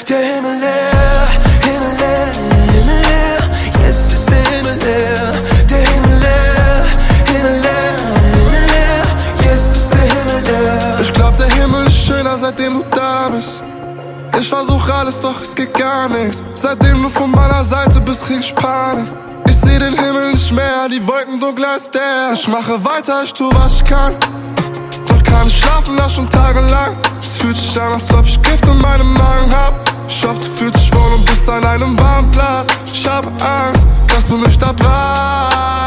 Der Himmel leer, Himmel leer, Himmel leer. Jetzt ist der Himmel leer. Der Himmel leer, Himmel leer, Himmel leer. Jetzt ist der Himmel leer. Ich glaub, der Himmel ist schöner, seitdem du da bist. Ich versuch alles, doch es geht gar nichts. Seitdem du von meiner Seite bist, krieg ich Panik. Ich seh den Himmel nicht mehr, die Wolken dunkler als der. Ich mache weiter, ich tu was ich kann. Doch kann ich schlafen, das schon tagelang. Es fühlt sich an, als ob ich Gift in meinem Magen hab. Ich hoffe, du fühlst dich wohl und bist an einem warmen Platz. Ich habe Angst, dass du mich da brauchst.